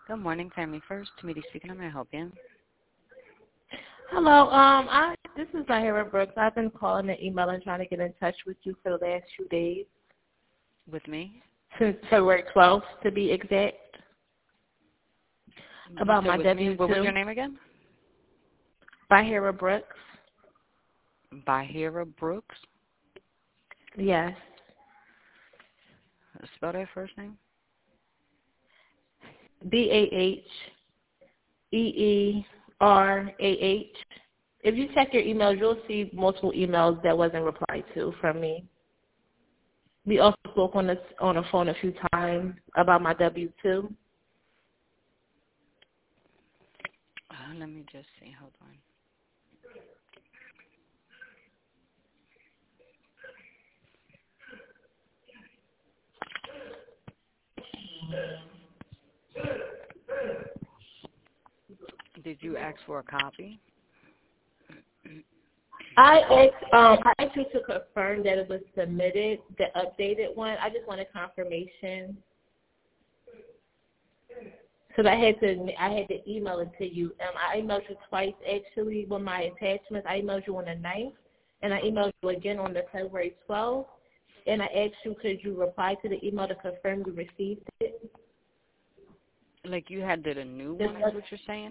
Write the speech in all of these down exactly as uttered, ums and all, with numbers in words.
Good morning, Family First. Tamiti speaking. How may I help you? Hello. Um, I this is Zahira Brooks. I've been calling and emailing trying to get in touch with you for the last few days, With me? since February twelfth to be exact, You about said my with me. W What was your two. name again? Zahira Brooks. Bahira Brooks. Yes. Spell that first name. B A H E E R A H. If you check your emails, you'll see multiple emails that wasn't replied to from me. We also spoke on the on the phone a few times about my W two. Uh, let me just see. Hold on. Did you ask for a copy? I asked, um, I asked you to confirm that it was submitted, the updated one. I just wanted confirmation. Because I had to, I had to email it to you. Um, I emailed you twice actually with my attachments. I emailed you on the ninth, and I emailed you again on the February twelfth. And I asked you, could you reply to the email to confirm you received it? Like you had did a new This one, is was- what you're saying?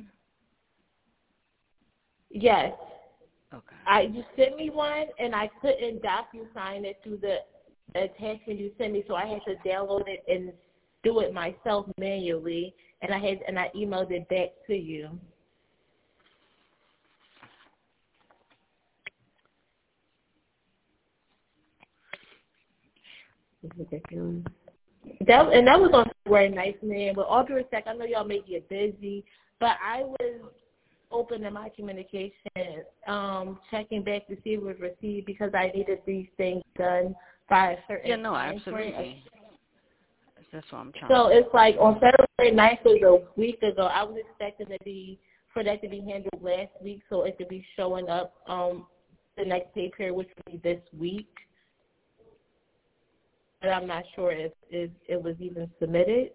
Yes. Okay. I you sent me one, and I couldn't DocuSign it through the attachment you sent me, so I had to download it and do it myself manually. And I had and I emailed it back to you. It's ridiculous. That and that was on February ninth, man. With all due respect, I know y'all may get busy, but I was open to my communication, um, checking back to see if it was received because I needed these things done by a certain Yeah, no, time frame. absolutely. That's what I'm trying So to. it's like on February ninth was a week ago. I was expecting to be for that to be handled last week, so it could be showing up um the next pay period, which would be this week. But I'm not sure if, if it was even submitted.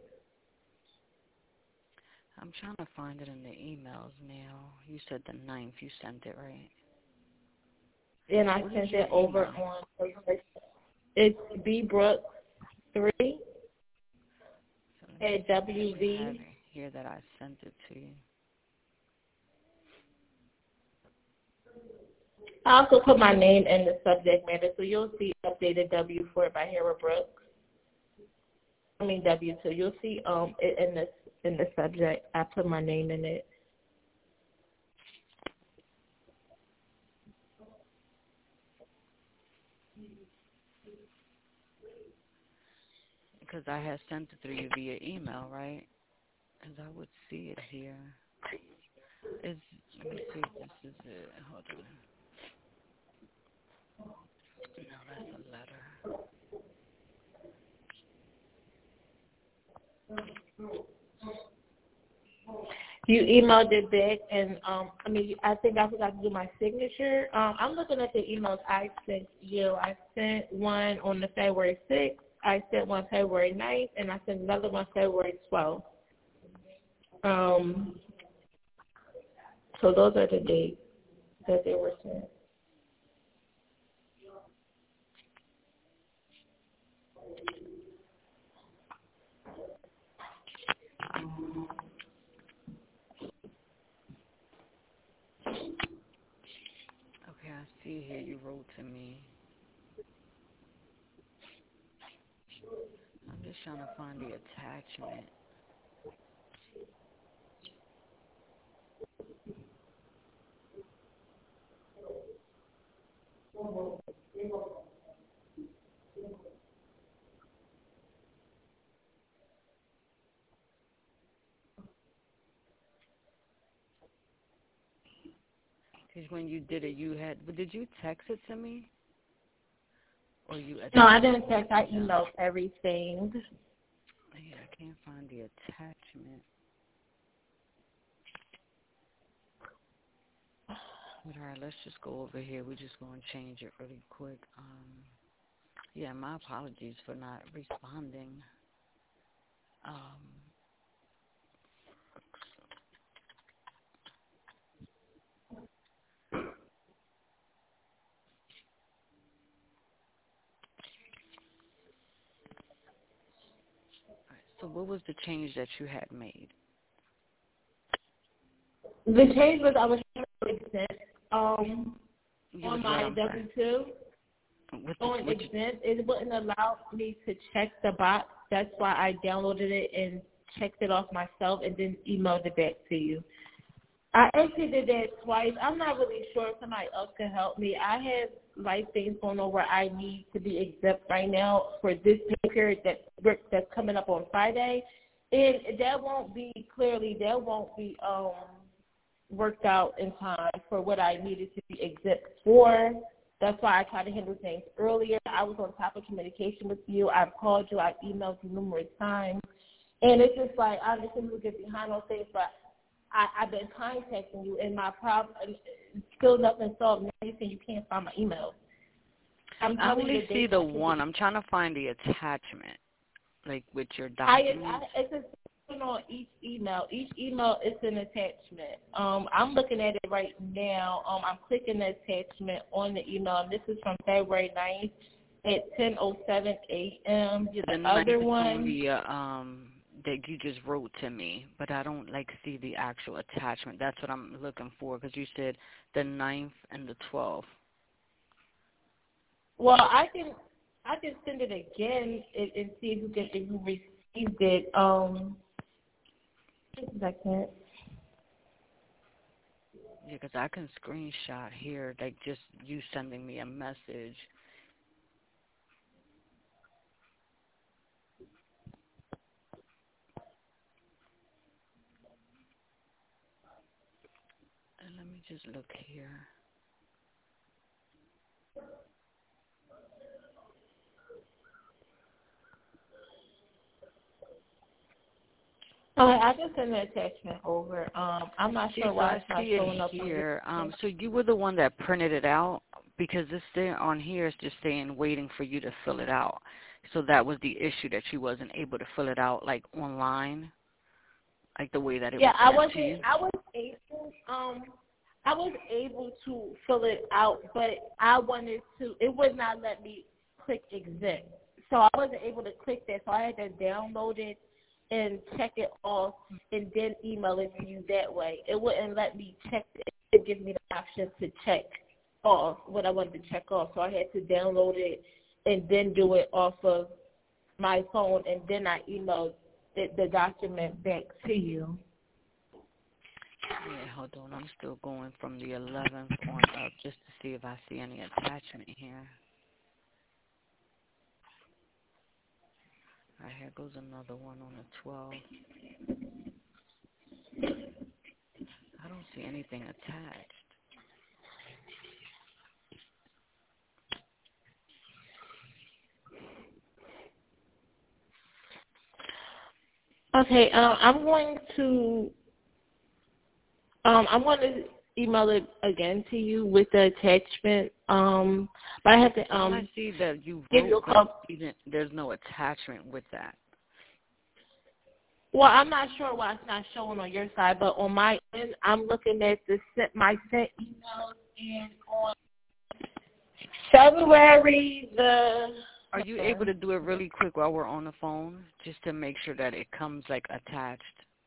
I'm trying to find it in the emails now. You said the ninth. You sent it, right? And I What is sent your it over email? on it's B Brooks three So let me at see if I should have W V. it here that I sent it to you. I also put my name in the subject matter, so you'll see updated W four by Hera Brooks. I mean W two. You'll see um it in the in the subject. I put my name in it. Because I had sent it through you via email, right? Because I would see it here. Is let me see if this is it. Hold on. No, that's a letter. You emailed it back, and um, I mean, I think I forgot to do my signature. Um, I'm looking at the emails I sent you. I sent one on the February sixth. I sent one February ninth, and I sent another one February twelfth. Um, so those are the dates that they were sent. Okay, I see here you wrote to me. I'm just trying to find the attachment. Because when you did it, you had, but did you text it to me? Or you No, I attached didn't it in text. the I email? emailed everything. Yeah, I can't find the attachment. But all right, let's just go over here. We're just going to change it really quick. Um, yeah, my apologies for not responding. Um, So what was the change that you had made? The change was I was trying to exempt um, You was on what? my I'm sorry. W two. What the, On what you, exempt, it wouldn't allow me to check the box. That's why I downloaded it and checked it off myself and then emailed it back to you. I actually did that twice. I'm not really sure if somebody else can help me. I have life things going on where I need to be exempt right now for this pay period that that's coming up on Friday, and that won't be clearly that won't be um worked out in time for what I needed to be exempt for. That's why I tried to handle things earlier. I was on top of communication with you. I've called you. I've emailed you numerous times. And it's just like, I understand you get behind on things, but I, I've been contacting you, and my problem still nothing solved. Now you're saying you can't find my email. I'm I telling you only the see dates the I can one. be. I'm trying to find the attachment, like with your I, documents. I, it's a on each email. Each email is an attachment. Um, I'm looking at it right now. Um, I'm clicking the attachment on the email, and this is from February ninth at ten oh seven a.m. Yeah, The the ninth other is on one, the uh, um that you just wrote to me, but I don't like see the actual attachment. That's what I'm looking for because you said the ninth and the twelfth. well, I can I can send it again and, and see if you can if you received it. Um, just a second. Yeah, because I can screenshot here, like just you sending me a message. And let me just look here. Uh, I can send the attachment over. Um, I'm not See, sure so why I it's not see it showing up on your. here. Um, so you were the one that printed it out because this thing on here is just saying waiting for you to fill it out. So that was the issue that you wasn't able to fill it out like online, like the way that it Yeah, was I sent to wasn't. you. I was able. Um, I was able to fill it out, but I wanted to. It would not let me click exempt, so I wasn't able to click that. So I had to download it and check it off, and then email it to you that way. It wouldn't let me check it. It gives me the option to check off what I wanted to check off. So I had to download it and then do it off of my phone, and then I emailed the, the document back to you. Yeah, hold on. I'm still going from the eleventh on up just to see if I see any attachment here. All right, here goes another one on the twelfth. I don't see anything attached. Okay, um, I'm going to um, I'm going to email it again to you with the attachment. Um, but I have to All I um see that you give you wrote, a but call. even there's no attachment with that. Well, I'm not sure why it's not showing on your side, but on my end, I'm looking at the sent my sent emails, and on February the. Are you able to do it really quick while we're on the phone, just to make sure that it comes like attached?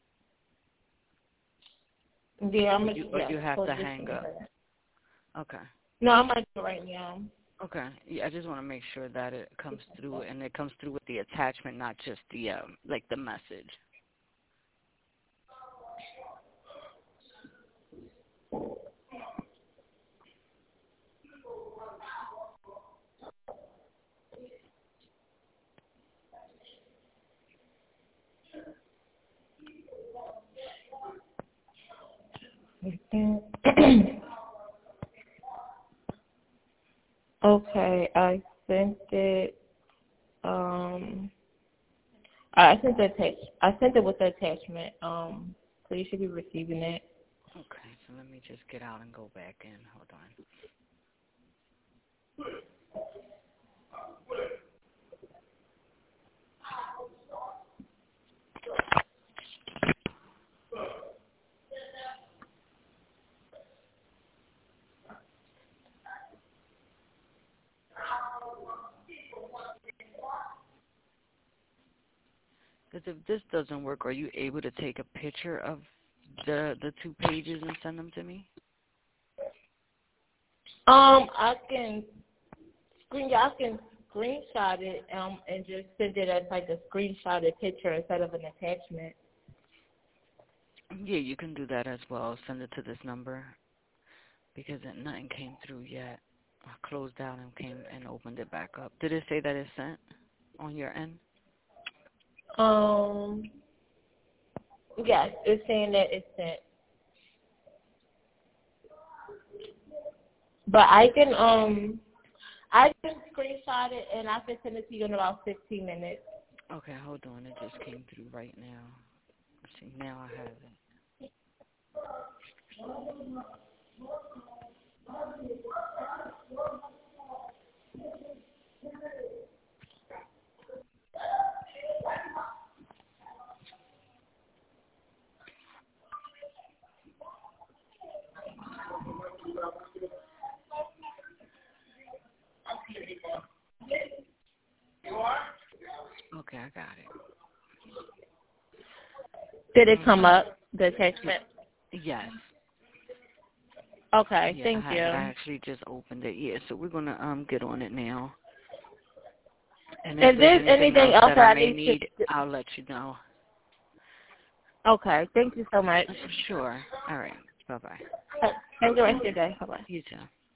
Yeah, I'm Or gonna you, or yeah. you have So to just hang up? Okay. no, I'm gonna do it right now. Okay. Yeah, I just want to make sure that it comes through, and it comes through with the attachment, not just the um, like the message. Okay, I sent it. Um, I sent the attach. I sent it with the attachment. Um, so you should be receiving it. Okay, so let me just get out and go back in. Hold on. Because if this doesn't work, are you able to take a picture of the the two pages and send them to me? Um, I can screen. I can screenshot it um and just send it as like a screenshotted picture instead of an attachment. Yeah, you can do that as well. Send it to this number because it, nothing came through yet. I closed out and came and opened it back up. Did it say that it's sent on your end? Um, yes, it's saying that it's sent. But I can um, I can screenshot it and I can send it to you in about fifteen minutes. Okay, hold on. It just came through right now. Let's see, now I have it. Okay, I got it. Did it come up, the attachment? Yes. Okay, Yeah, thank I have you. it. I actually just opened it. Yeah, so we're gonna um get on it now. And if Is there's there anything anything else else that that I I may need need, to? I'll let you know. Okay, thank you so much. Sure. All right. Bye bye. Have a good rest of your day. Bye bye. You too.